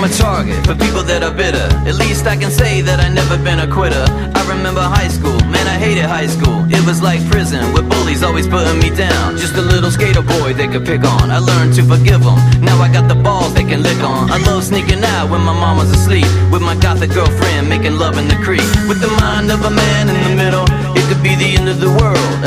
a target for people that are bitter. At least I can say that I never been a quitter. I remember high school, man, I hated high school. It was like prison, with bullies always putting me down. Just a little skater boy they could pick on. I learned to forgive them, now I got the balls they can lick on. I love sneaking out when my mom was asleep, with my gothic girlfriend making love in the creek. With the mind of a man in the middle, it could be the end of the world.